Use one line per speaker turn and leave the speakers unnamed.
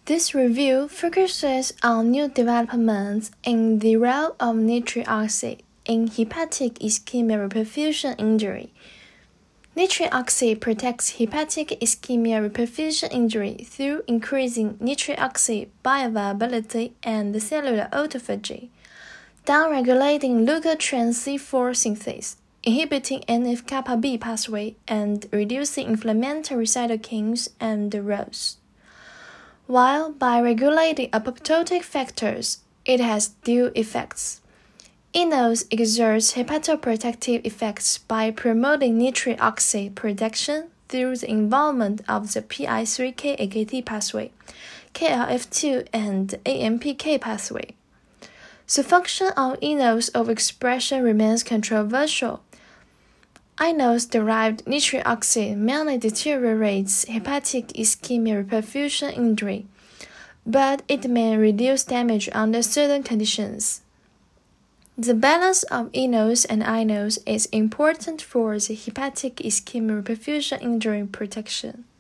This review focuses on new developments in the role of nitric oxide in hepatic ischemia reperfusion injury. Nitric oxide protects hepatic ischemia reperfusion injury through increasing nitric oxide bioavailability and cellular autophagy, downregulating leukotriene C4 synthase, inhibiting NF-kappa B pathway, and reducing inflammatory cytokines and ROS. While by regulating apoptotic factors, it has dual effects. Enos exerts hepatoprotective effects by promoting nitric oxide production through the involvement of the PI3K-AKT pathway, KLF2, and AMPK pathway. The function of enos overexpression remains controversial. Enos-derived nitric oxide mainly deteriorates hepatic ischemia reperfusion injury, but it may reduce damage under certain conditions. The balance of enos and inos is important for the hepatic ischemia reperfusion injury protection.